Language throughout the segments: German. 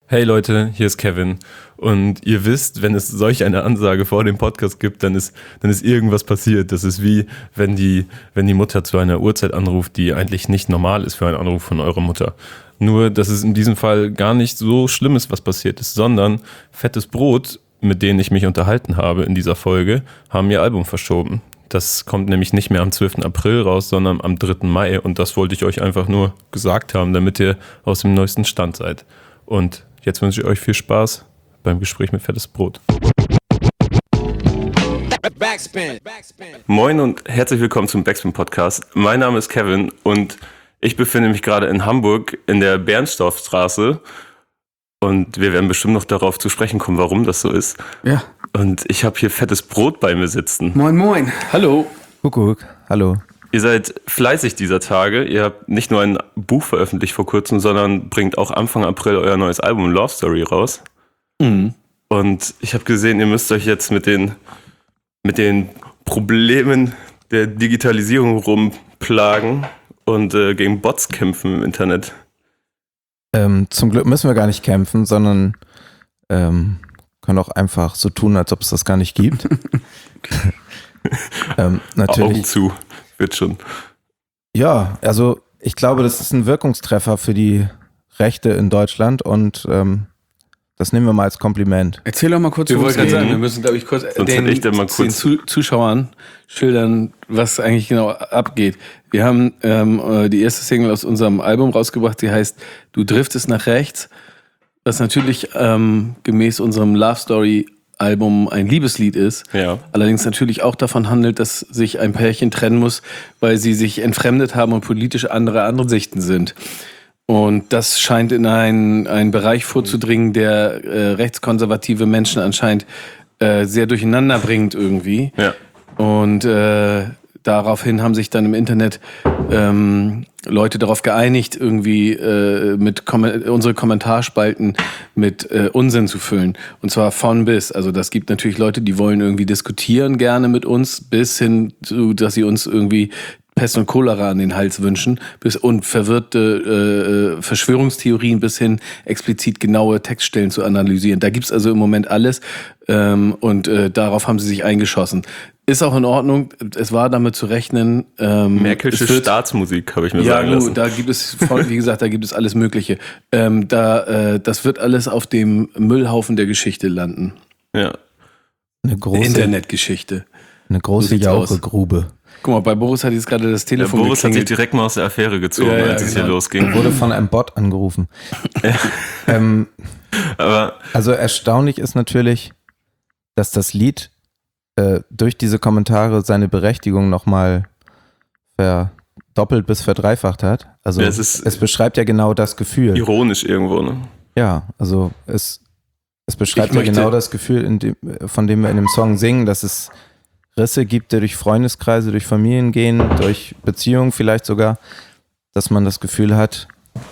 Hey Leute, hier ist Kevin und ihr wisst, wenn es solch eine Ansage vor dem Podcast gibt, dann ist irgendwas passiert. Das ist wie, wenn die Mutter zu einer Uhrzeit anruft, die eigentlich nicht normal ist für einen Anruf von eurer Mutter. Nur, dass es in diesem Fall gar nicht so schlimm ist, was passiert ist, sondern Fettes Brot, mit denen ich mich unterhalten habe in dieser Folge, haben ihr Album verschoben. Das kommt nämlich nicht mehr am 12. April raus, sondern am 3. Mai und das wollte ich euch einfach nur gesagt haben, damit ihr aus dem neuesten Stand seid. Und jetzt wünsche ich euch viel Spaß beim Gespräch mit Fettes Brot. Moin und herzlich willkommen zum Backspin-Podcast. Mein Name ist Kevin und ich befinde mich gerade in Hamburg in der Bernstorffstraße und wir werden bestimmt noch darauf zu sprechen kommen, warum das so ist. Ja. Und ich habe hier Fettes Brot bei mir sitzen. Moin, moin. Hallo. Kuckuck. Hallo. Ihr seid fleißig dieser Tage. Ihr habt nicht nur ein Buch veröffentlicht vor kurzem, sondern bringt auch Anfang April euer neues Album Love Story raus. Mhm. Und ich habe gesehen, ihr müsst euch jetzt mit den Problemen der Digitalisierung rumplagen und gegen Bots kämpfen im Internet. Zum Glück müssen wir gar nicht kämpfen, sondern können auch einfach so tun, als ob es das gar nicht gibt. Natürlich. Augen zu, wird schon. Ja, also ich glaube, das ist ein Wirkungstreffer für die Rechte in Deutschland und das nehmen wir mal als Kompliment. Erzähl doch mal kurz, wir müssen, glaube ich, kurz den Zuschauern schildern, was eigentlich genau abgeht. Wir haben die erste Single aus unserem Album rausgebracht, die heißt Du driftest nach rechts, was natürlich gemäß unserem Love Story Album ein Liebeslied ist, ja. Allerdings natürlich auch davon handelt, dass sich ein Pärchen trennen muss, weil sie sich entfremdet haben und politisch andere Ansichten sind. Und das scheint in einen Bereich vorzudringen, der rechtskonservative Menschen anscheinend sehr durcheinander bringt irgendwie. Ja. Und daraufhin haben sich dann im Internet Leute darauf geeinigt, irgendwie unsere Kommentarspalten mit Unsinn zu füllen. Und zwar von bis. Also das gibt natürlich Leute, die wollen irgendwie diskutieren gerne mit uns, bis hin zu, dass sie uns irgendwie Pest und Cholera an den Hals wünschen und verwirrte Verschwörungstheorien bis hin explizit genaue Textstellen zu analysieren. Da gibt's also im Moment alles und darauf haben sie sich eingeschossen. Ist auch in Ordnung, es war damit zu rechnen. Märkische Staatsmusik, habe ich mir sagen lassen. Da gibt es, wie gesagt, da gibt es alles Mögliche. Das wird alles auf dem Müllhaufen der Geschichte landen. Ja. Eine große Internetgeschichte. Eine große Jauchegrube. Guck mal, bei Boris hat jetzt gerade das Telefon Boris hat sich geklingelt. direkt mal aus der Affäre gezogen, als es hier losging. Wurde von einem Bot angerufen. Aber also erstaunlich ist natürlich, dass das Lied durch diese Kommentare seine Berechtigung nochmal verdoppelt bis verdreifacht hat. Also es beschreibt ja genau das Gefühl. Ironisch irgendwo, ne? Ja, also es beschreibt ja genau das Gefühl, von dem wir in dem Song singen, dass es Risse gibt, die durch Freundeskreise, durch Familien gehen, durch Beziehungen vielleicht sogar, dass man das Gefühl hat,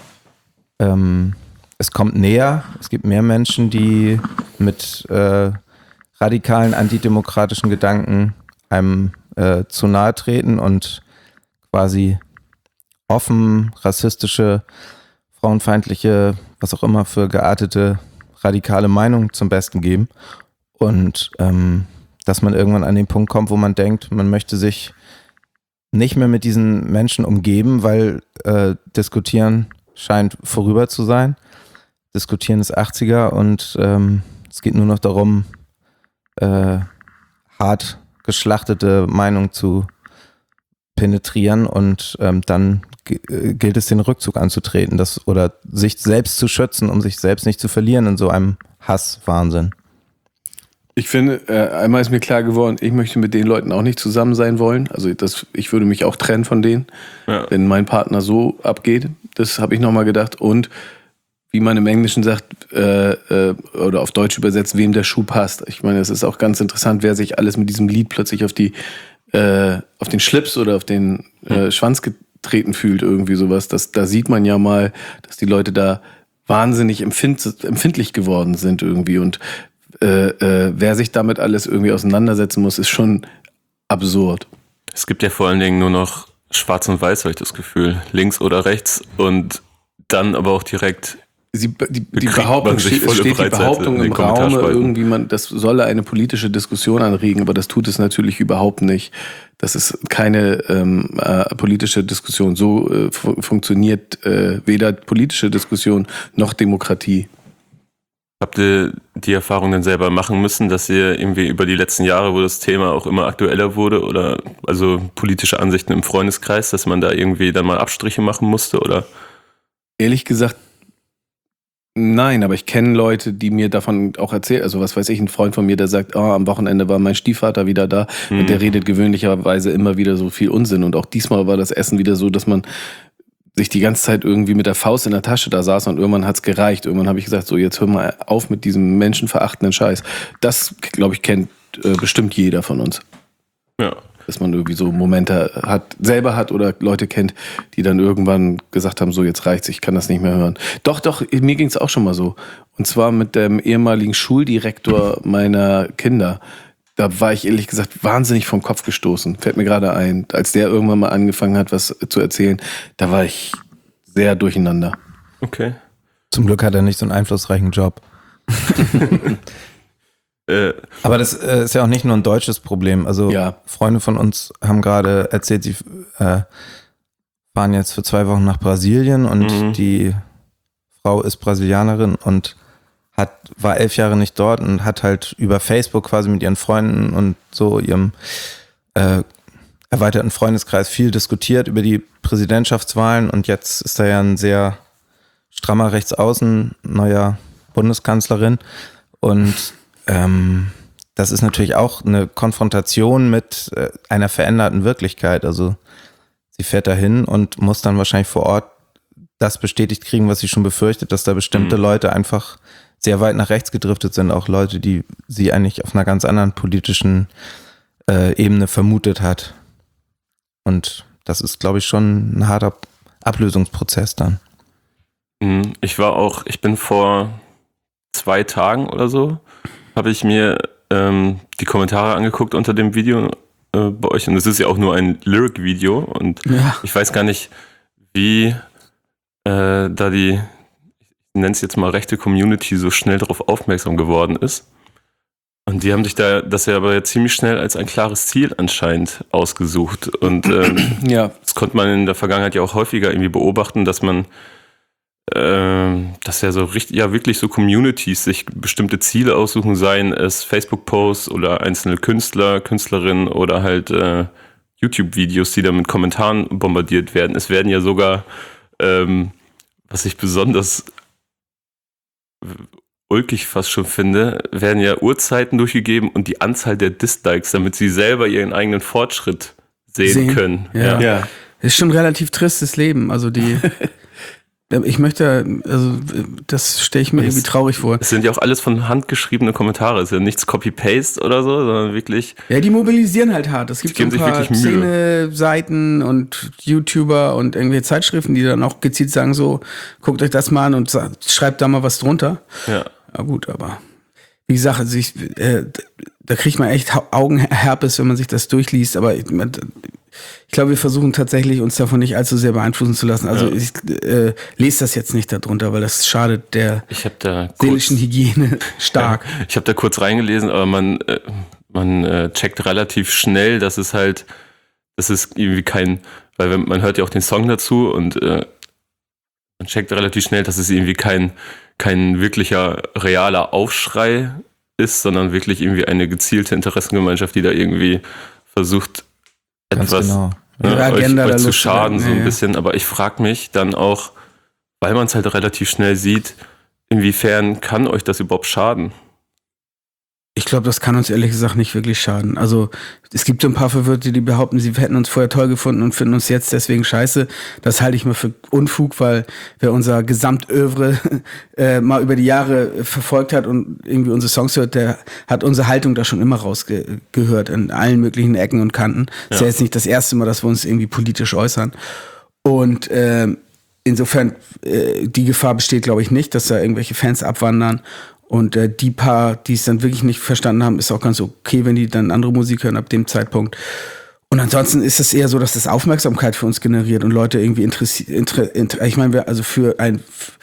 es kommt näher, es gibt mehr Menschen, die mit radikalen antidemokratischen Gedanken einem zu nahe treten und quasi offen rassistische, frauenfeindliche, was auch immer für geartete radikale Meinungen zum Besten geben und dass man irgendwann an den Punkt kommt, wo man denkt, man möchte sich nicht mehr mit diesen Menschen umgeben, weil Diskutieren scheint vorüber zu sein. Diskutieren ist 80er und es geht nur noch darum, hart geschlachtete Meinung zu penetrieren und dann gilt es, den Rückzug anzutreten oder sich selbst zu schützen, um sich selbst nicht zu verlieren in so einem Hasswahnsinn. Ich finde, einmal ist mir klar geworden, ich möchte mit den Leuten auch nicht zusammen sein wollen. Also ich würde mich auch trennen von denen, wenn mein Partner so abgeht. Das habe ich nochmal gedacht. Und wie man im Englischen sagt, oder auf Deutsch übersetzt, wem der Schuh passt. Ich meine, es ist auch ganz interessant, wer sich alles mit diesem Lied plötzlich auf den Schlips oder auf den Schwanz getreten fühlt, irgendwie sowas. Da sieht man ja mal, dass die Leute da wahnsinnig empfindlich geworden sind irgendwie. Und wer sich damit alles irgendwie auseinandersetzen muss, ist schon absurd. Es gibt ja vor allen Dingen nur noch Schwarz und Weiß, habe ich das Gefühl. Links oder rechts und dann aber auch direkt Die Behauptung steht die Behauptung im Raum, irgendwie das solle eine politische Diskussion anregen, aber das tut es natürlich überhaupt nicht. Das ist keine politische Diskussion. So funktioniert weder politische Diskussion noch Demokratie. Habt ihr die Erfahrung denn selber machen müssen, dass ihr irgendwie über die letzten Jahre, wo das Thema auch immer aktueller wurde, oder also politische Ansichten im Freundeskreis, dass man da irgendwie dann mal Abstriche machen musste, oder? Ehrlich gesagt, nein, aber ich kenne Leute, die mir davon auch erzählen. Also was weiß ich, ein Freund von mir, der sagt, am Wochenende war mein Stiefvater wieder da und der redet gewöhnlicherweise immer wieder so viel Unsinn. Und auch diesmal war das Essen wieder so, dass man sich die ganze Zeit irgendwie mit der Faust in der Tasche da saß und irgendwann hat's gereicht. Irgendwann habe ich gesagt, so jetzt hör mal auf mit diesem menschenverachtenden Scheiß. Das, glaube ich, kennt bestimmt jeder von uns. Ja. Dass man irgendwie so Momente selber hat oder Leute kennt, die dann irgendwann gesagt haben, so jetzt reicht's, ich kann das nicht mehr hören. Doch, mir ging's auch schon mal so. Und zwar mit dem ehemaligen Schuldirektor meiner Kinder. Da war ich ehrlich gesagt wahnsinnig vom Kopf gestoßen. Fällt mir gerade ein. Als der irgendwann mal angefangen hat, was zu erzählen, da war ich sehr durcheinander. Okay. Zum Glück hat er nicht so einen einflussreichen Job. Aber das ist ja auch nicht nur ein deutsches Problem. Also Freunde von uns haben gerade erzählt, sie fahren jetzt für 2 Wochen nach Brasilien und die Frau ist Brasilianerin und war 11 Jahre nicht dort und hat halt über Facebook quasi mit ihren Freunden und so ihrem erweiterten Freundeskreis viel diskutiert über die Präsidentschaftswahlen und jetzt ist da ja ein sehr strammer Rechtsaußen, neuer Bundeskanzlerin und das ist natürlich auch eine Konfrontation mit einer veränderten Wirklichkeit. Also sie fährt dahin und muss dann wahrscheinlich vor Ort das bestätigt kriegen, was sie schon befürchtet, dass da bestimmte Leute einfach sehr weit nach rechts gedriftet sind. Auch Leute, die sie eigentlich auf einer ganz anderen politischen Ebene vermutet hat. Und das ist, glaube ich, schon ein harter Ablösungsprozess dann. Ich bin vor 2 Tagen oder so, habe ich mir die Kommentare angeguckt unter dem Video bei euch und es ist ja auch nur ein Lyric-Video und ich weiß gar nicht, wie da die, ich nenne es jetzt mal rechte Community, so schnell darauf aufmerksam geworden ist. Und die haben sich das ja aber ziemlich schnell als ein klares Ziel anscheinend ausgesucht. Und das konnte man in der Vergangenheit ja auch häufiger irgendwie beobachten, dass man dass ja so richtig, wirklich so Communities sich bestimmte Ziele aussuchen, seien es Facebook-Posts oder einzelne Künstler, Künstlerinnen oder halt YouTube-Videos, die dann mit Kommentaren bombardiert werden. Es werden ja sogar, was ich besonders ulkig fast schon finde, werden ja Uhrzeiten durchgegeben und die Anzahl der Dislikes, damit sie selber ihren eigenen Fortschritt sehen können. Ja. Ist schon ein relativ tristes Leben. Also das stelle ich mir irgendwie traurig vor. Es sind ja auch alles von Hand geschriebene Kommentare. Es ist ja nichts Copy-Paste oder so, sondern wirklich. Ja, die mobilisieren halt hart. Es gibt so ein paar Szene-Seiten und YouTuber und irgendwelche Zeitschriften, die dann auch gezielt sagen so, guckt euch das mal an und schreibt da mal was drunter. Ja. Ja gut, aber wie gesagt, also da kriegt man echt Augenherpes, wenn man sich das durchliest, aber ich glaube, wir versuchen tatsächlich, uns davon nicht allzu sehr beeinflussen zu lassen. Also ich lese das jetzt nicht darunter, weil das schadet der seelischen Hygiene stark. Ja, ich habe da kurz reingelesen, aber man checkt relativ schnell, dass es irgendwie weil man hört ja auch den Song dazu und man checkt relativ schnell, dass es irgendwie kein wirklicher realer Aufschrei ist, sondern wirklich irgendwie eine gezielte Interessengemeinschaft, die da irgendwie versucht, etwas euch zu schaden, so ein bisschen. Aber ich frage mich dann auch, weil man es halt relativ schnell sieht, inwiefern kann euch das überhaupt schaden? Ich glaube, das kann uns ehrlich gesagt nicht wirklich schaden. Also es gibt so ein paar Verwirrte, die behaupten, sie hätten uns vorher toll gefunden und finden uns jetzt deswegen scheiße. Das halte ich mal für Unfug, weil wer unser Gesamtövre mal über die Jahre verfolgt hat und irgendwie unsere Songs hört, der hat unsere Haltung da schon immer rausgehört in allen möglichen Ecken und Kanten. Ist ja jetzt nicht das erste Mal, dass wir uns irgendwie politisch äußern. Und insofern die Gefahr besteht, glaube ich, nicht, dass da irgendwelche Fans abwandern. Und die paar, die es dann wirklich nicht verstanden haben, ist auch ganz okay, wenn die dann andere Musik hören ab dem Zeitpunkt. Und ansonsten ist es eher so, dass das Aufmerksamkeit für uns generiert und Leute irgendwie interessiert. Ich meine, wir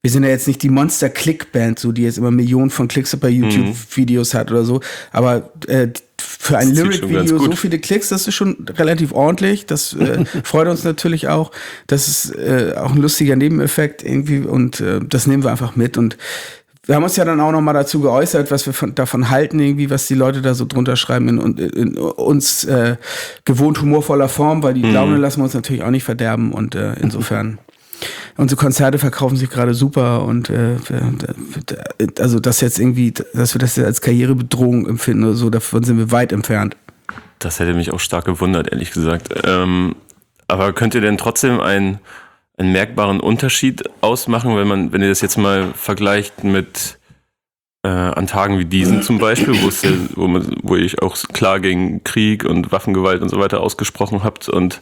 wir sind ja jetzt nicht die Monster-Click-Band, so, die jetzt immer Millionen von Klicks bei YouTube-Videos hat oder so, aber für ein Lyric-Video so viele Klicks, das ist schon relativ ordentlich, das freut uns natürlich auch, das ist auch ein lustiger Nebeneffekt irgendwie und das nehmen wir einfach mit und wir haben uns ja dann auch nochmal dazu geäußert, was wir davon halten, irgendwie, was die Leute da so drunter schreiben in uns gewohnt humorvoller Form, weil die Laune lassen wir uns natürlich auch nicht verderben und insofern unsere Konzerte verkaufen sich gerade super und also das jetzt irgendwie, dass wir das jetzt als Karrierebedrohung empfinden oder so, davon sind wir weit entfernt. Das hätte mich auch stark gewundert, ehrlich gesagt. Aber könnt ihr denn trotzdem einen merkbaren Unterschied ausmachen, wenn ihr das jetzt mal vergleicht mit an Tagen wie diesen zum Beispiel, wo ihr auch klar gegen Krieg und Waffengewalt und so weiter ausgesprochen habt und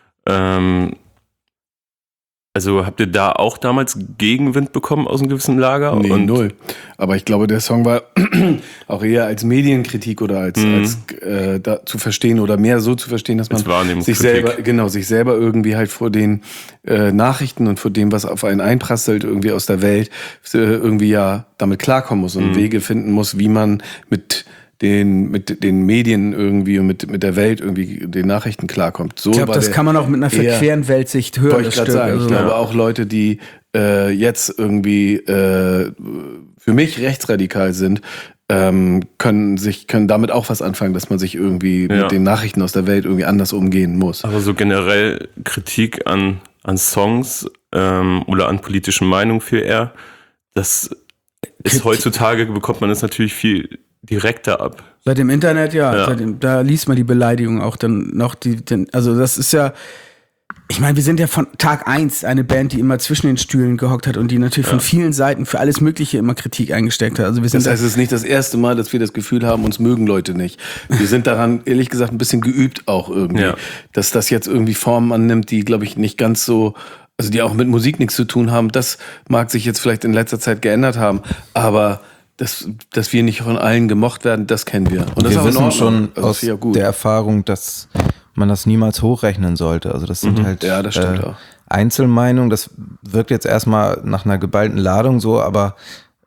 also habt ihr da auch damals Gegenwind bekommen aus einem gewissen Lager? Nee, null. Aber ich glaube, der Song war auch eher als Medienkritik oder als da zu verstehen oder mehr so zu verstehen, dass man sich selber irgendwie halt vor den Nachrichten und vor dem, was auf einen einprasselt, irgendwie aus der Welt, irgendwie ja damit klarkommen muss und Wege finden muss, wie man mit den Medien irgendwie und mit der Welt irgendwie den Nachrichten klarkommt. So, ich glaube, das kann man auch mit einer verqueren Weltsicht hören. Wollte ich gerade sagen. Ich glaube auch Leute, die jetzt irgendwie für mich rechtsradikal sind, können damit auch was anfangen, dass man sich irgendwie mit den Nachrichten aus der Welt irgendwie anders umgehen muss. Aber so generell Kritik an Songs oder an politischen Meinungen viel eher, das ist heutzutage, bekommt man das natürlich viel direkter ab. Seit dem Internet, da liest man die Beleidigung auch dann noch. Also das ist ja, ich meine, wir sind ja von Tag 1 eine Band, die immer zwischen den Stühlen gehockt hat und die natürlich von vielen Seiten für alles Mögliche immer Kritik eingesteckt hat. Also wir sind das heißt, es ist nicht das erste Mal, dass wir das Gefühl haben, uns mögen Leute nicht. Wir sind daran, ehrlich gesagt, ein bisschen geübt auch irgendwie. Dass das jetzt irgendwie Formen annimmt, die, glaube ich, nicht ganz so, also die auch mit Musik nichts zu tun haben. Das mag sich jetzt vielleicht in letzter Zeit geändert haben, aber dass wir nicht von allen gemocht werden, das kennen wir. Und das wir ist auch wissen schon aus der Erfahrung, dass man das niemals hochrechnen sollte. Also das sind halt das stimmt auch. Einzelmeinungen. Das wirkt jetzt erstmal nach einer geballten Ladung so, aber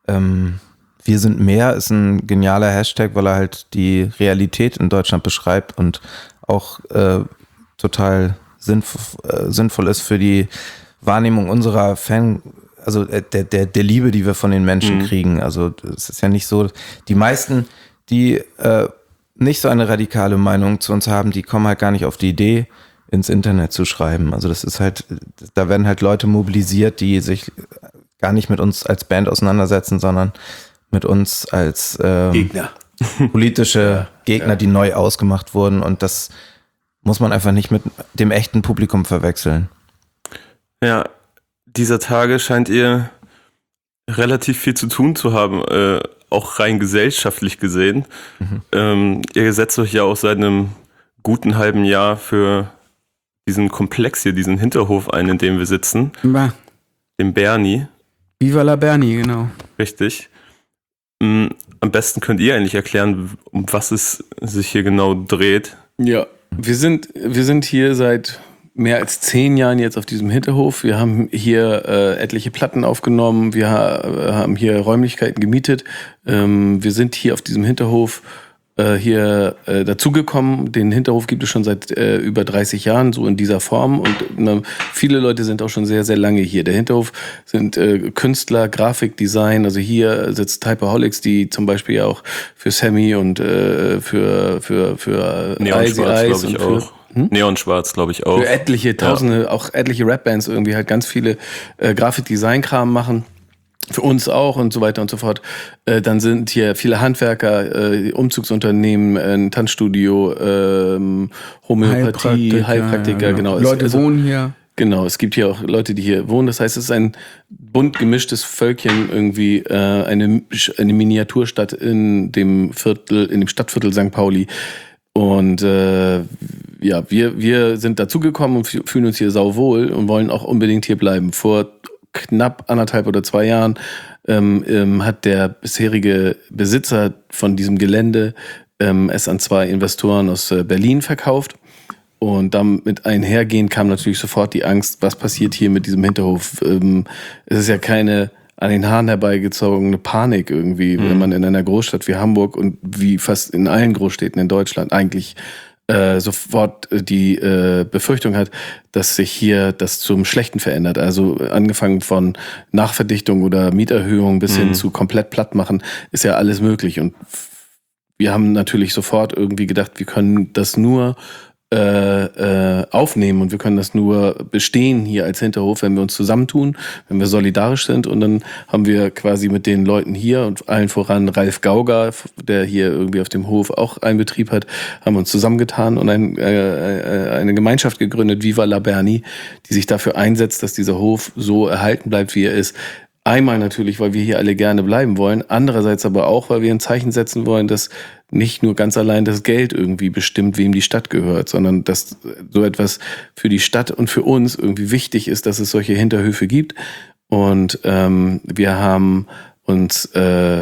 wir sind mehr ist ein genialer Hashtag, weil er halt die Realität in Deutschland beschreibt und auch total sinnvoll ist für die Wahrnehmung unserer also der Liebe, die wir von den Menschen kriegen. Also es ist ja nicht so, die meisten, die nicht so eine radikale Meinung zu uns haben, die kommen halt gar nicht auf die Idee, ins Internet zu schreiben. Also das ist halt, da werden halt Leute mobilisiert, die sich gar nicht mit uns als Band auseinandersetzen, sondern mit uns als Gegner. Politische Gegner, die neu ausgemacht wurden und das muss man einfach nicht mit dem echten Publikum verwechseln. Ja, dieser Tage scheint ihr relativ viel zu tun zu haben, auch rein gesellschaftlich gesehen. Ihr setzt euch ja auch seit einem guten halben Jahr für diesen Komplex hier, diesen Hinterhof ein, in dem wir sitzen. Dem Bernie. Viva la Bernie, genau. Richtig. Am besten könnt ihr eigentlich erklären, um was es sich hier genau dreht. Ja, wir sind hier seit mehr als 10 Jahren jetzt auf diesem Hinterhof. Wir haben hier etliche Platten aufgenommen. Wir haben hier Räumlichkeiten gemietet. Wir sind hier auf diesem Hinterhof dazugekommen. Den Hinterhof gibt es schon seit über 30 Jahren, so in dieser Form. Und viele Leute sind auch schon sehr, sehr lange hier. Der Hinterhof sind Künstler, Grafikdesign. Also hier sitzt Typeholics, die zum Beispiel ja auch für Sammy und für Neonschwarz, glaube ich auch. Neonschwarz, glaube ich auch. Für etliche Tausende, auch etliche Rapbands irgendwie halt ganz viele Grafikdesign-Kram machen. Für uns auch und so weiter und so fort. Dann sind hier viele Handwerker, Umzugsunternehmen, ein Tanzstudio, Homöopathie, Heilpraktiker, genau. Leute wohnen hier. Genau, es gibt hier auch Leute, die hier wohnen. Das heißt, es ist ein bunt gemischtes Völkchen, irgendwie eine Miniaturstadt in dem Stadtviertel St. Pauli. Und wir sind dazugekommen und fühlen uns hier sauwohl und wollen auch unbedingt hier bleiben. Vor knapp 1,5 oder 2 Jahren hat der bisherige Besitzer von diesem Gelände es an 2 Investoren aus Berlin verkauft. Und damit einhergehend kam natürlich sofort die Angst, was passiert hier mit diesem Hinterhof. Es ist ja keine an den Haaren herbeigezogene Panik irgendwie, wenn man in einer Großstadt wie Hamburg und wie fast in allen Großstädten in Deutschland eigentlich sofort die Befürchtung hat, dass sich hier das zum Schlechten verändert. Also angefangen von Nachverdichtung oder Mieterhöhung bis hin zu komplett platt machen, ist ja alles möglich. Und wir haben natürlich sofort irgendwie gedacht, wir können das nur aufnehmen und wir können das nur bestehen hier als Hinterhof, wenn wir uns zusammentun, wenn wir solidarisch sind. Und dann haben wir quasi mit den Leuten hier und allen voran Ralf Gauger, der hier irgendwie auf dem Hof auch einen Betrieb hat, haben uns zusammengetan und eine Gemeinschaft gegründet, Viva la Berni, die sich dafür einsetzt, dass dieser Hof so erhalten bleibt, wie er ist. Einmal natürlich, weil wir hier alle gerne bleiben wollen, andererseits aber auch, weil wir ein Zeichen setzen wollen, dass nicht nur ganz allein das Geld irgendwie bestimmt, wem die Stadt gehört, sondern dass so etwas für die Stadt und für uns irgendwie wichtig ist, dass es solche Hinterhöfe gibt. Und wir haben uns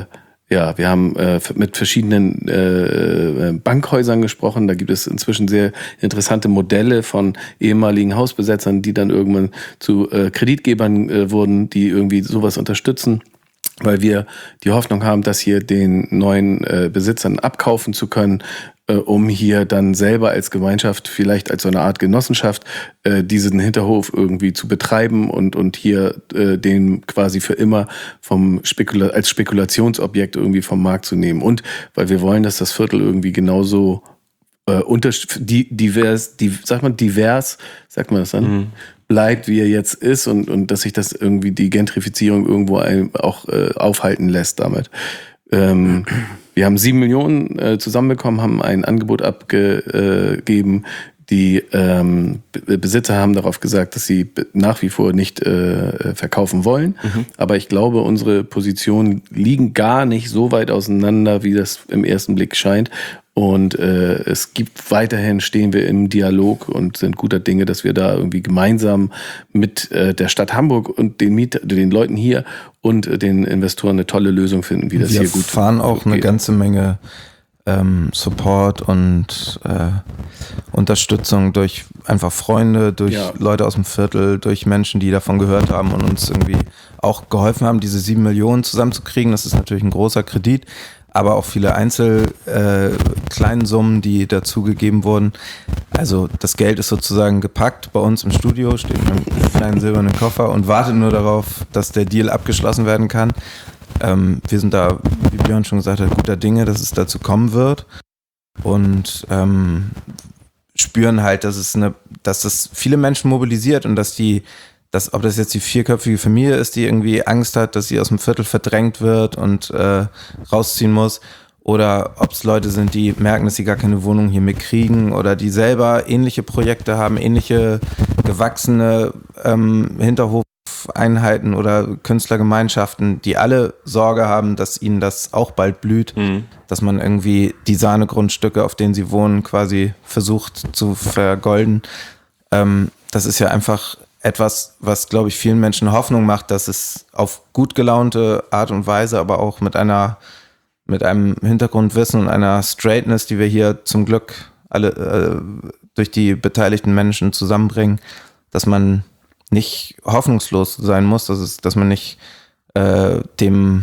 mit verschiedenen Bankhäusern gesprochen. Da gibt es inzwischen sehr interessante Modelle von ehemaligen Hausbesetzern, die dann irgendwann zu Kreditgebern wurden, die irgendwie sowas unterstützen, weil wir die Hoffnung haben, das hier den neuen Besitzern abkaufen zu können, um hier dann selber als Gemeinschaft, vielleicht als so eine Art Genossenschaft, diesen Hinterhof irgendwie zu betreiben und hier den quasi für immer als Spekulationsobjekt irgendwie vom Markt zu nehmen. Und weil wir wollen, dass das Viertel irgendwie genauso divers, sagt man das dann? Bleibt, wie er jetzt ist und dass sich das irgendwie die Gentrifizierung irgendwo auch aufhalten lässt damit. Wir haben 7 Millionen zusammenbekommen, haben ein Angebot abgegeben. Die Besitzer haben darauf gesagt, dass sie nach wie vor nicht verkaufen wollen. Aber ich glaube, unsere Positionen liegen gar nicht so weit auseinander, wie das im ersten Blick scheint. Und es gibt weiterhin, stehen wir im Dialog und sind guter Dinge, dass wir da irgendwie gemeinsam mit der Stadt Hamburg und den Leuten hier und den Investoren eine tolle Lösung finden, wie das hier gut geht. Wir fahren auch eine ganze Menge Support und Unterstützung durch einfach Freunde, durch Leute aus dem Viertel, durch Menschen, die davon gehört haben und uns irgendwie auch geholfen haben, diese 7 Millionen zusammenzukriegen. Das ist natürlich ein großer Kredit, aber auch viele kleinen Summen, die dazugegeben wurden. Also das Geld ist sozusagen gepackt bei uns im Studio, steht in einem kleinen silbernen Koffer und wartet nur darauf, dass der Deal abgeschlossen werden kann. Wir sind da, wie Björn schon gesagt hat, guter Dinge, dass es dazu kommen wird und spüren halt, dass das viele Menschen mobilisiert und dass ob das jetzt die 4-köpfige Familie ist, die irgendwie Angst hat, dass sie aus dem Viertel verdrängt wird und rausziehen muss, oder ob es Leute sind, die merken, dass sie gar keine Wohnung hier mehr kriegen oder die selber ähnliche Projekte haben, ähnliche gewachsene Hinterhofeinheiten oder Künstlergemeinschaften, die alle Sorge haben, dass ihnen das auch bald blüht, dass man irgendwie die Sahnegrundstücke, auf denen sie wohnen, quasi versucht zu vergolden. Das ist ja einfach etwas, was, glaube ich, vielen Menschen Hoffnung macht, dass es auf gut gelaunte Art und Weise, aber auch mit einem Hintergrundwissen und einer Straightness, die wir hier zum Glück alle durch die beteiligten Menschen zusammenbringen, dass man nicht hoffnungslos sein muss, dass man nicht dem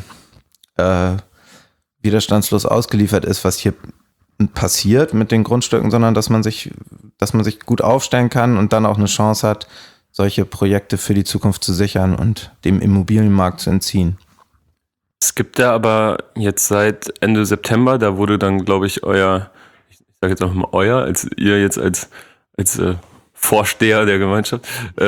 widerstandslos ausgeliefert ist, was hier passiert mit den Grundstücken, sondern dass man sich gut aufstellen kann und dann auch eine Chance hat, solche Projekte für die Zukunft zu sichern und dem Immobilienmarkt zu entziehen. Es gibt ja aber jetzt seit Ende September, da wurde dann, glaube ich, ich sage jetzt auch mal als ihr jetzt als Vorsteher der Gemeinschaft,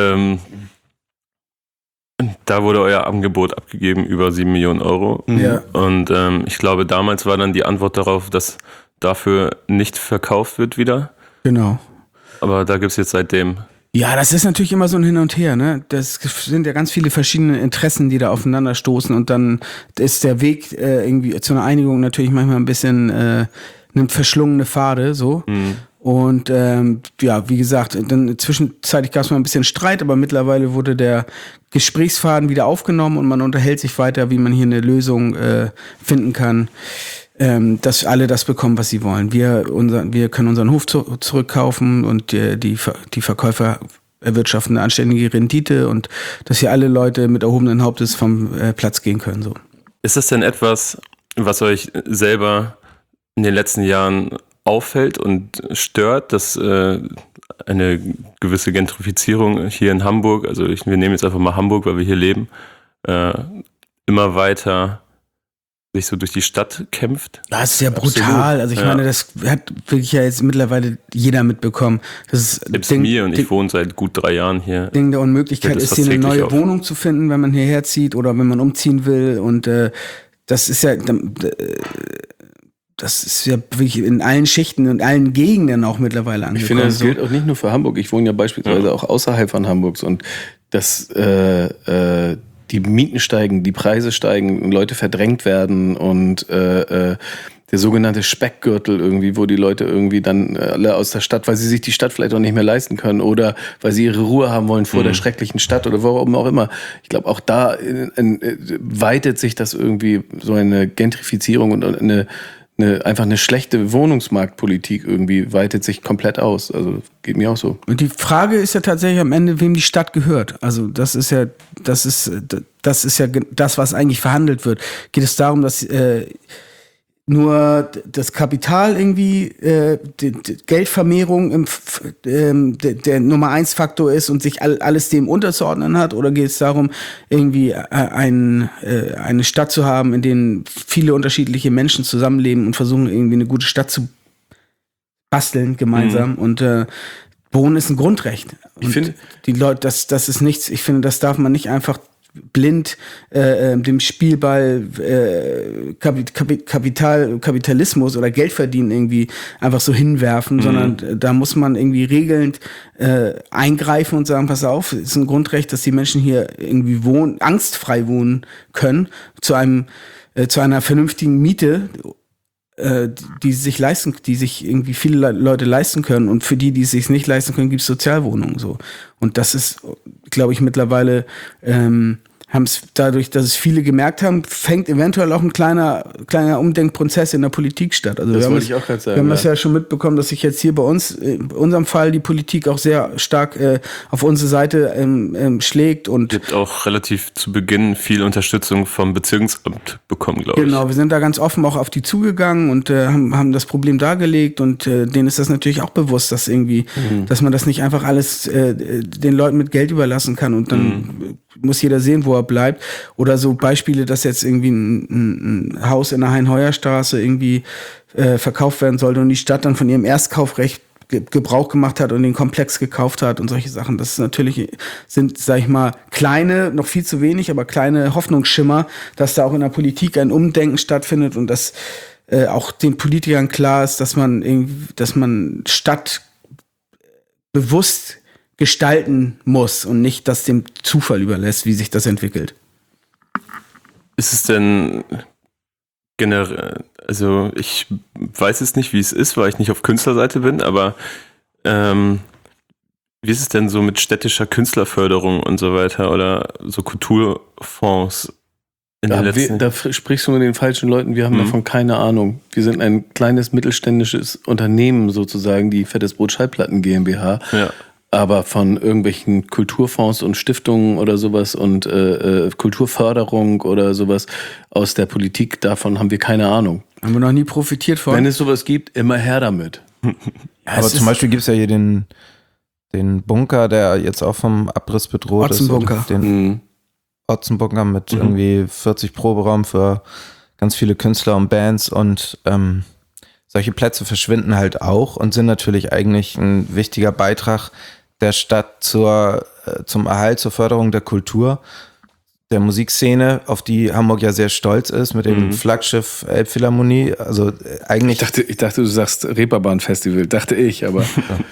da wurde euer Angebot abgegeben über 7 Millionen Euro. Ja. Und ich glaube, damals war dann die Antwort darauf, dass dafür nicht verkauft wird wieder. Genau. Aber da gibt es jetzt seitdem... Ja, das ist natürlich immer so ein Hin und Her, ne? Das sind ja ganz viele verschiedene Interessen, die da aufeinander stoßen und dann ist der Weg irgendwie zu einer Einigung natürlich manchmal ein bisschen eine verschlungene Pfade, so. Und wie gesagt, dann zwischenzeitlich gab es mal ein bisschen Streit, aber mittlerweile wurde der Gesprächsfaden wieder aufgenommen und man unterhält sich weiter, wie man hier eine Lösung finden kann, dass alle das bekommen, was sie wollen. Wir können unseren Hof zurückkaufen und die Verkäufer erwirtschaften eine anständige Rendite und dass hier alle Leute mit erhobenen Hauptes vom Platz gehen können. So. Ist das denn etwas, was euch selber in den letzten Jahren auffällt und stört, dass eine gewisse Gentrifizierung hier in Hamburg, also wir nehmen jetzt einfach mal Hamburg, weil wir hier leben, immer weiter sich so durch die Stadt kämpft? Das ist ja brutal. Also ich meine, das hat wirklich ja jetzt mittlerweile jeder mitbekommen. Das ist selbst mir, und ich wohne seit gut 3 Jahren hier. Ding der Unmöglichkeit ist, hier eine neue Wohnung zu finden, wenn man hierher zieht oder wenn man umziehen will. Und das ist ja wirklich in allen Schichten und allen Gegenden auch mittlerweile angekommen. Ich finde, das gilt auch nicht nur für Hamburg. Ich wohne ja beispielsweise auch außerhalb von Hamburgs und dass die Mieten steigen, die Preise steigen, Leute verdrängt werden und der sogenannte Speckgürtel irgendwie, wo die Leute irgendwie dann alle aus der Stadt, weil sie sich die Stadt vielleicht auch nicht mehr leisten können oder weil sie ihre Ruhe haben wollen vor der schrecklichen Stadt oder warum auch immer. Ich glaube, auch da weitet sich das irgendwie so eine Gentrifizierung und einfach eine schlechte Wohnungsmarktpolitik irgendwie weitet sich komplett aus. Also geht mir auch so. Und die Frage ist ja tatsächlich am Ende, wem die Stadt gehört. Also das ist ja das, was eigentlich verhandelt wird. Geht es darum, dass nur das Kapital irgendwie die Geldvermehrung der Nummer 1 Faktor ist und sich alles dem unterzuordnen hat? Oder geht es darum, irgendwie eine Stadt zu haben, in denen viele unterschiedliche Menschen zusammenleben und versuchen, irgendwie eine gute Stadt zu basteln gemeinsam? Und Wohnen ist ein Grundrecht. Ich finde, die Leute, das ist nichts, ich finde, das darf man nicht einfach blind dem Spielball Kapitalismus oder Geldverdienen irgendwie einfach so hinwerfen, sondern da muss man irgendwie regelnd eingreifen und sagen, pass auf, es ist ein Grundrecht, dass die Menschen hier irgendwie angstfrei wohnen können, zu einer vernünftigen Miete, die sich irgendwie viele Leute leisten können, und für die es sich nicht leisten können, gibt es Sozialwohnungen so. Und das ist, glaube ich, mittlerweile haben es dadurch, dass es viele gemerkt haben, fängt eventuell auch ein kleiner Umdenkprozess in der Politik statt. Also das wollte ich auch gerade sagen. Wir haben es ja schon mitbekommen, dass sich jetzt hier bei uns, in unserem Fall, die Politik auch sehr stark auf unsere Seite schlägt. Und ihr habt auch relativ zu Beginn viel Unterstützung vom Bezirksamt bekommen, glaube ich. Genau, wir sind da ganz offen auch auf die zugegangen und haben das Problem dargelegt, und denen ist das natürlich auch bewusst, dass irgendwie, dass man das nicht einfach alles den Leuten mit Geld überlassen kann und dann muss jeder sehen, wo er bleibt. Oder so Beispiele, dass jetzt irgendwie ein Haus in der Hein-Heuer-Straße irgendwie verkauft werden sollte und die Stadt dann von ihrem Erstkaufrecht Gebrauch gemacht hat und den Komplex gekauft hat und solche Sachen. Das ist natürlich, sag ich mal, kleine, noch viel zu wenig, aber kleine Hoffnungsschimmer, dass da auch in der Politik ein Umdenken stattfindet und dass auch den Politikern klar ist, dass man Stadt bewusst gestalten muss und nicht das dem Zufall überlässt, wie sich das entwickelt. Ist es denn generell, also ich weiß es nicht, wie es ist, weil ich nicht auf Künstlerseite bin, aber wie ist es denn so mit städtischer Künstlerförderung und so weiter oder so Kulturfonds in den letzten... Da sprichst du mit den falschen Leuten, wir haben davon keine Ahnung. Wir sind ein kleines mittelständisches Unternehmen sozusagen, die Fettes Brot Schallplatten GmbH. Ja. Aber von irgendwelchen Kulturfonds und Stiftungen oder sowas und Kulturförderung oder sowas aus der Politik, davon haben wir keine Ahnung. Haben wir noch nie profitiert von. Wenn es sowas gibt, immer her damit. Ja, aber zum Beispiel gibt es ja hier den Bunker, der jetzt auch vom Abriss bedroht Otzenbunker. ist. Den Otzenbunker mit irgendwie 40 Proberaum für ganz viele Künstler und Bands, und solche Plätze verschwinden halt auch und sind natürlich eigentlich ein wichtiger Beitrag der Stadt zum Erhalt, zur Förderung der Kultur, der Musikszene, auf die Hamburg ja sehr stolz ist, mit dem Flaggschiff Elbphilharmonie. Also eigentlich. Ich dachte, du sagst Reeperbahn-Festival, dachte ich, aber.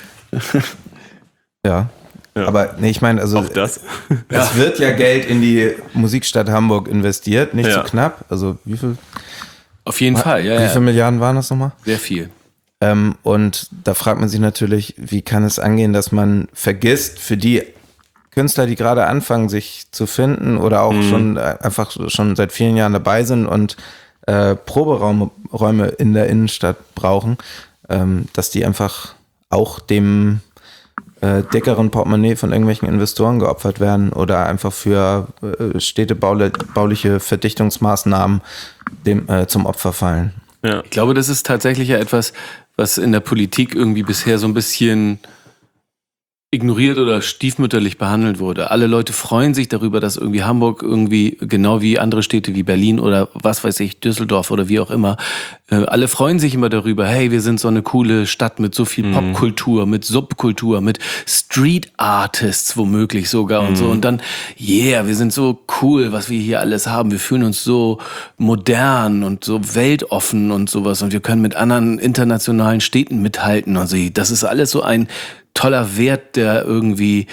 Ja. Aber nee, ich meine, also auch das. Es wird ja Geld in die Musikstadt Hamburg investiert, nicht so knapp. Also wie viel? Auf jeden Fall, ja. Wie viele Milliarden waren das nochmal? Sehr viel. Und da fragt man sich natürlich, wie kann es angehen, dass man vergisst, für die Künstler, die gerade anfangen, sich zu finden oder auch schon seit vielen Jahren dabei sind und Proberäume in der Innenstadt brauchen, dass die einfach auch dem dickeren Portemonnaie von irgendwelchen Investoren geopfert werden oder einfach für städtebauliche Verdichtungsmaßnahmen zum Opfer fallen. Ja. Ich glaube, das ist tatsächlich ja etwas, was in der Politik irgendwie bisher so ein bisschen ignoriert oder stiefmütterlich behandelt wurde. Alle Leute freuen sich darüber, dass irgendwie Hamburg irgendwie, genau wie andere Städte wie Berlin oder was weiß ich, Düsseldorf oder wie auch immer, alle freuen sich immer darüber, hey, wir sind so eine coole Stadt mit so viel Popkultur, mit Subkultur, mit Street Artists womöglich sogar und so. Und dann, wir sind so cool, was wir hier alles haben. Wir fühlen uns so modern und so weltoffen und sowas und wir können mit anderen internationalen Städten mithalten und so. Das ist alles so ein toller Wert, der irgendwie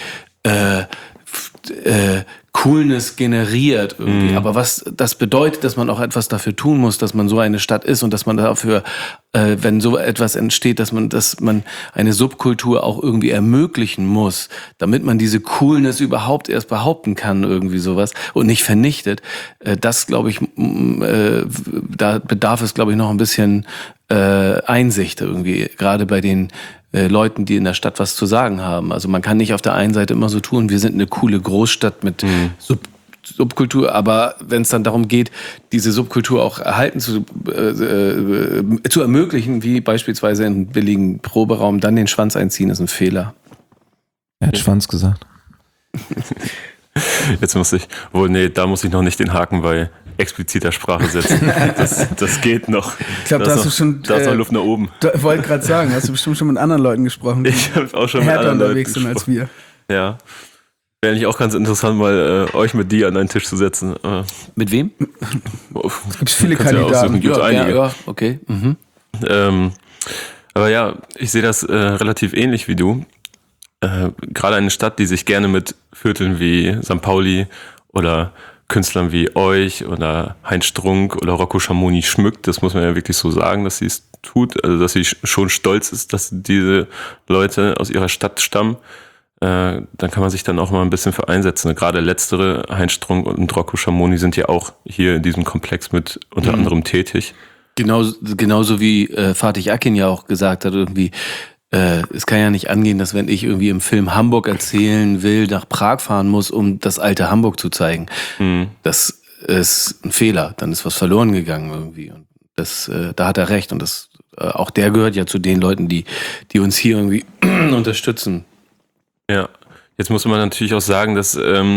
Coolness generiert irgendwie. Aber was das bedeutet, dass man auch etwas dafür tun muss, dass man so eine Stadt ist und dass man dafür, wenn so etwas entsteht, dass man eine Subkultur auch irgendwie ermöglichen muss, damit man diese Coolness überhaupt erst behaupten kann, irgendwie sowas und nicht vernichtet. Das, glaube ich, da bedarf es, glaube ich, noch ein bisschen Einsicht irgendwie, gerade bei den Leuten, die in der Stadt was zu sagen haben. Also man kann nicht auf der einen Seite immer so tun, wir sind eine coole Großstadt mit Subkultur, aber wenn es dann darum geht, diese Subkultur auch erhalten zu ermöglichen, wie beispielsweise in einem billigen Proberaum, dann den Schwanz einziehen, ist ein Fehler. Er hat Schwanz gesagt. Jetzt muss ich, da muss ich noch nicht den Haken bei expliziter Sprache setzen. Das geht noch. Ich glaube, da ist noch Luft nach oben. Ich wollte gerade sagen, hast du bestimmt schon mit anderen Leuten gesprochen, die ich habe auch schon mit anderen unterwegs Leuten sind als wir. Ja. Wäre eigentlich auch ganz interessant, mal euch mit dir an einen Tisch zu setzen. Mit wem? Es gibt viele Kandidaten. Gibt einige. Ja, okay. Aber ja, ich sehe das relativ ähnlich wie du. Gerade eine Stadt, die sich gerne mit Vierteln wie St. Pauli oder Künstlern wie euch oder Heinz Strunk oder Rocco Schamoni schmückt, das muss man ja wirklich so sagen, dass sie es tut, also dass sie schon stolz ist, dass diese Leute aus ihrer Stadt stammen, dann kann man sich dann auch mal ein bisschen für einsetzen. Gerade letztere, Heinz Strunk und Rocco Schamoni, sind ja auch hier in diesem Komplex mit unter anderem tätig. Genauso wie Fatih Akin ja auch gesagt hat, irgendwie, es kann ja nicht angehen, dass wenn ich irgendwie im Film Hamburg erzählen will, nach Prag fahren muss, um das alte Hamburg zu zeigen. Das ist ein Fehler. Dann ist was verloren gegangen irgendwie. Und da hat er recht. Und auch der gehört ja zu den Leuten, die uns hier irgendwie unterstützen. Ja, jetzt muss man natürlich auch sagen, dass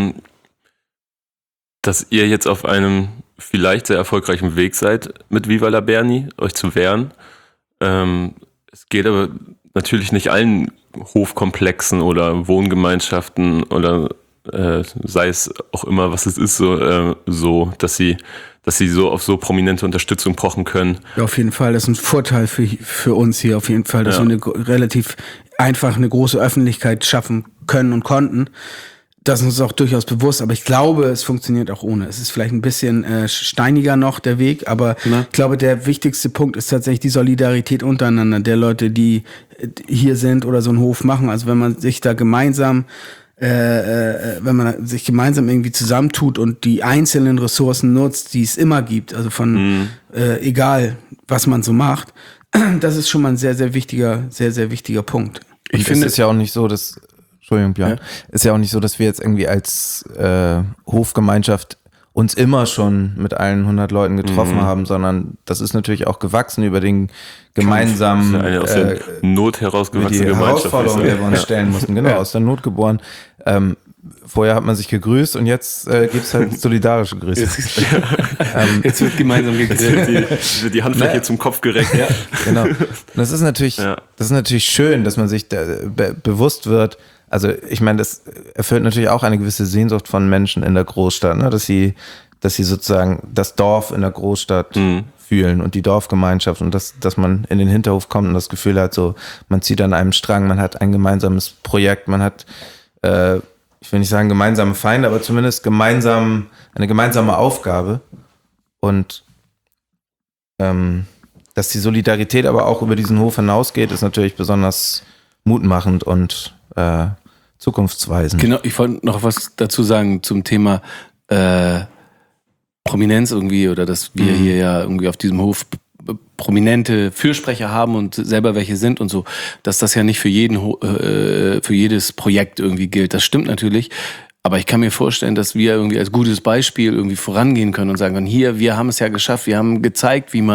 ihr jetzt auf einem vielleicht sehr erfolgreichen Weg seid, mit Viva la Berni, euch zu wehren. Es geht aber natürlich nicht allen Hofkomplexen oder Wohngemeinschaften oder sei es auch immer, was es ist, so, dass sie so auf so prominente Unterstützung pochen können. Ja, auf jeden Fall. Das ist ein Vorteil für uns hier auf jeden Fall, dass wir relativ einfach eine große Öffentlichkeit schaffen können und konnten. Das ist uns auch durchaus bewusst, aber ich glaube, es funktioniert auch ohne. Es ist vielleicht ein bisschen steiniger noch, der Weg, aber ich glaube, der wichtigste Punkt ist tatsächlich die Solidarität untereinander, der Leute, die hier sind oder so einen Hof machen. Also wenn man sich da gemeinsam irgendwie zusammentut und die einzelnen Ressourcen nutzt, die es immer gibt, also von egal, was man so macht, das ist schon mal ein sehr, sehr wichtiger Punkt. Ich finde, es ist ja auch nicht so, dass Entschuldigung, Björn. Ist ja auch nicht so, dass wir jetzt irgendwie als Hofgemeinschaft uns immer schon mit allen 100 Leuten getroffen haben, sondern das ist natürlich auch gewachsen über den gemeinsamen aus der Not herausgewachsene die Herausforderung, der wir uns stellen mussten. Genau, aus der Not geboren. Vorher hat man sich gegrüßt und jetzt gibt es halt solidarische Grüße. Jetzt wird gemeinsam gegrillt. Die Handfläche zum Kopf gereckt. Ja. Genau. Und das ist natürlich schön, dass man sich da bewusst wird. Also ich meine, das erfüllt natürlich auch eine gewisse Sehnsucht von Menschen in der Großstadt, ne? dass sie sozusagen das Dorf in der Großstadt fühlen und die Dorfgemeinschaft und dass man in den Hinterhof kommt und das Gefühl hat, so man zieht an einem Strang, man hat ein gemeinsames Projekt, man hat, ich will nicht sagen gemeinsame Feinde, aber zumindest eine gemeinsame Aufgabe und dass die Solidarität aber auch über diesen Hof hinausgeht, ist natürlich besonders mutmachend und zukunftsweisend. Genau, ich wollte noch was dazu sagen zum Thema Prominenz irgendwie oder dass wir hier ja irgendwie auf diesem Hof prominente Fürsprecher haben und selber welche sind und so, dass das ja nicht für jedes Projekt irgendwie gilt. Das stimmt natürlich. Aber ich kann mir vorstellen, dass wir irgendwie als gutes Beispiel irgendwie vorangehen können und sagen können, hier, wir haben es ja geschafft, wir haben gezeigt, wie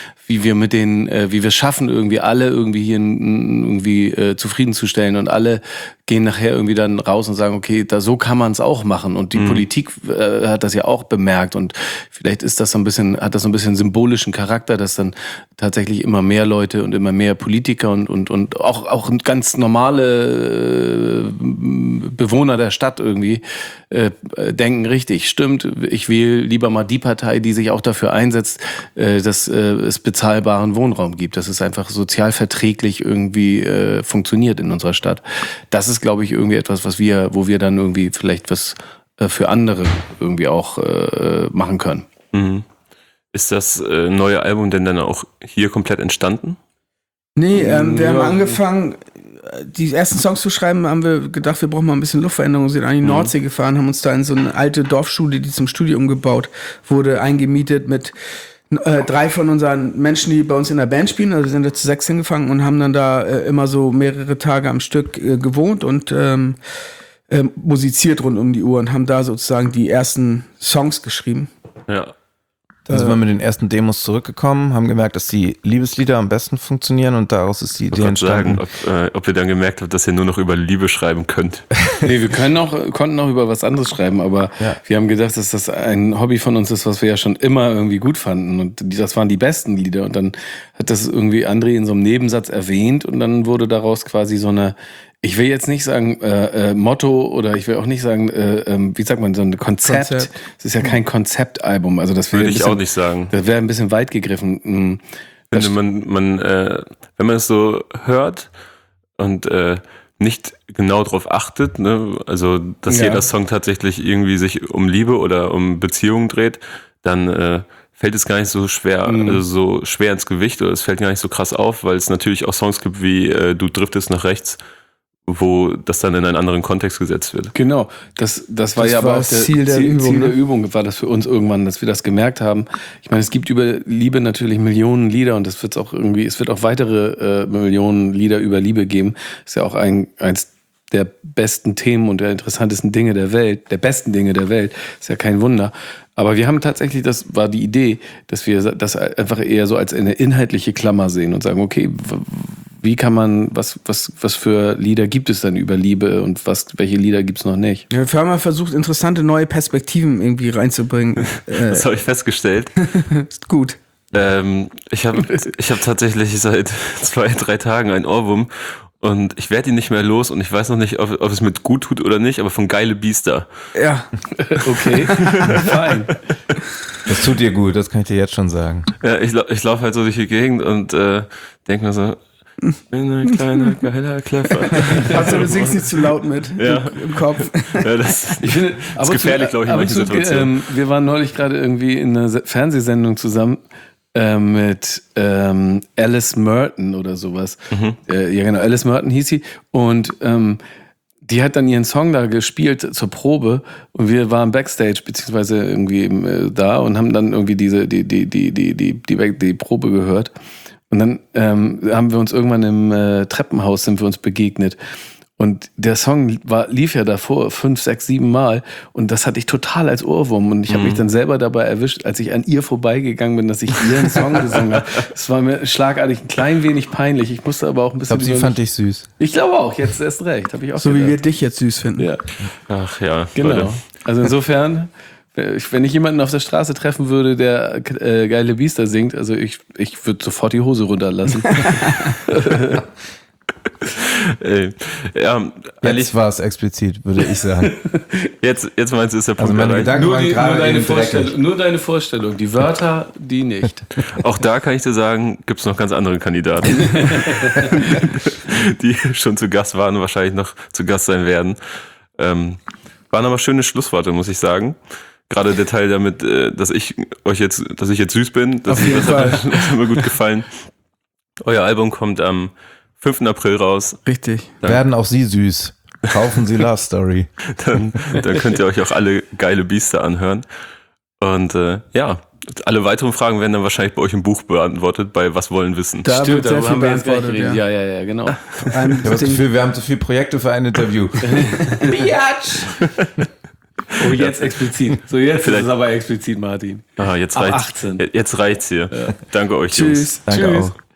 wir es schaffen, irgendwie alle irgendwie hier irgendwie zufriedenzustellen und alle gehen nachher irgendwie dann raus und sagen, okay, so kann man es auch machen. Und die Politik hat das ja auch bemerkt und vielleicht hat das so ein bisschen symbolischen Charakter, dass dann tatsächlich immer mehr Leute und immer mehr Politiker und auch ganz normale Bewohner der Stadt irgendwie denken, richtig, stimmt, ich wähle lieber mal die Partei, die sich auch dafür einsetzt, dass es bezahlbaren Wohnraum gibt, dass es einfach sozial verträglich irgendwie funktioniert in unserer Stadt. Das ist, glaube ich, irgendwie etwas, wo wir dann irgendwie vielleicht was für andere irgendwie auch machen können. Mhm. Ist das neue Album denn dann auch hier komplett entstanden? Nee, wir haben angefangen, die ersten Songs zu schreiben, haben wir gedacht, wir brauchen mal ein bisschen Luftveränderung, sind an die Nordsee gefahren, haben uns da in so eine alte Dorfschule, die zum Studio umgebaut wurde, eingemietet mit 3 von unseren Menschen, die bei uns in der Band spielen, also wir sind da zu 6 hingefangen und haben dann da immer so mehrere Tage am Stück gewohnt und musiziert rund um die Uhr und haben da sozusagen die ersten Songs geschrieben. Ja. Dann sind wir mit den ersten Demos zurückgekommen, haben gemerkt, dass die Liebeslieder am besten funktionieren und daraus ist die Idee entstanden. Ob ihr dann gemerkt habt, dass ihr nur noch über Liebe schreiben könnt. Nee, wir konnten auch über was anderes schreiben, aber wir haben gedacht, dass das ein Hobby von uns ist, was wir ja schon immer irgendwie gut fanden und das waren die besten Lieder und dann hat das irgendwie André in so einem Nebensatz erwähnt und dann wurde daraus quasi so eine, ich will jetzt nicht sagen Motto oder ich will auch nicht sagen, wie sagt man, so ein Konzept. Es ist ja kein Konzeptalbum. Also das würde ich auch nicht sagen. Das wäre ein bisschen weit gegriffen. Wenn man es so hört und nicht genau darauf achtet, ne, also dass jeder Song tatsächlich irgendwie sich um Liebe oder um Beziehungen dreht, dann fällt es gar nicht so schwer, also so schwer ins Gewicht oder es fällt gar nicht so krass auf, weil es natürlich auch Songs gibt wie Du driftest nach rechts, wo das dann in einen anderen Kontext gesetzt wird. Genau, das war ja aber auch das Ziel der Übung, war das für uns irgendwann, dass wir das gemerkt haben. Ich meine, es gibt über Liebe natürlich Millionen Lieder und es wird auch weitere Millionen Lieder über Liebe geben. Ist ja auch eins der besten Themen und der interessantesten Dinge der Welt, der besten Dinge der Welt. Ist ja kein Wunder. Aber wir haben tatsächlich, das war die Idee, dass wir das einfach eher so als eine inhaltliche Klammer sehen und sagen, okay, wie kann man, was für Lieder gibt es denn über Liebe und welche Lieder gibt es noch nicht? Ja, wir haben mal versucht, interessante neue Perspektiven irgendwie reinzubringen. Das habe ich festgestellt. Ist gut. Ich hab tatsächlich seit 2-3 Tagen einen Ohrwurm und ich werde ihn nicht mehr los und ich weiß noch nicht, ob es mir gut tut oder nicht, aber von Geile Biester. Ja. Okay, fein. Das tut dir gut, das kann ich dir jetzt schon sagen. Ja, ich laufe halt so durch die Gegend und denke mir so, ich bin ein kleiner, geiler Kleffer. Also du singst nicht zu laut mit im Kopf. Ja, das ist gefährlich, glaube ich, in manchen Situationen. Wir waren neulich gerade irgendwie in einer Fernsehsendung zusammen mit Alice Merton oder sowas. Ja genau, Alice Merton hieß sie. Und die hat dann ihren Song da gespielt zur Probe und wir waren Backstage beziehungsweise irgendwie eben, da und haben dann irgendwie die Probe gehört. Und dann haben wir uns irgendwann im Treppenhaus sind wir uns begegnet. Und der Song lief ja davor 5, 6, 7 Mal und das hatte ich total als Ohrwurm und ich habe mich dann selber dabei erwischt, als ich an ihr vorbeigegangen bin, dass ich ihren Song gesungen habe. Es war mir schlagartig ein klein wenig peinlich. Ich musste aber auch ein bisschen... Ich glaube, sie fand dich süß. Ich glaube auch, jetzt erst recht. Habe ich auch so gedacht. Wie wir dich jetzt süß finden. Ja. Ach ja. Genau. Leute. Also insofern... Wenn ich jemanden auf der Straße treffen würde, der Geile Biester singt, also ich würde sofort die Hose runterlassen. Jetzt war es explizit, würde ich sagen. Jetzt meinst du, ist der Punkt meine Gedanken waren nur deine Vorstellung, die Wörter, die nicht. Auch da kann ich dir sagen, gibt es noch ganz andere Kandidaten, die schon zu Gast waren und wahrscheinlich noch zu Gast sein werden. Waren aber schöne Schlussworte, muss ich sagen. Gerade der Teil damit, dass ich jetzt süß bin, das hat mir gut gefallen. Euer Album kommt am 5. April raus. Richtig. Werden auch Sie süß. Kaufen Sie Love Story. Dann könnt ihr euch auch alle Geile Biester anhören. Und Alle weiteren Fragen werden dann wahrscheinlich bei euch im Buch beantwortet, bei Was wollen wissen. Da Stimmt, wird sehr darüber viel haben wir jetzt gleich beantwortet, geredet. Ja, genau. Ich habe das Gefühl, wir haben zu viele Projekte für ein Interview. Biatch! Oh, jetzt explizit. So, jetzt Vielleicht. ist es aber explizit, Martin. Aha, jetzt Ab reicht's. 18. Jetzt reicht's hier. Ja. Danke euch, Tschüss. Jungs. Danke Tschüss. auch.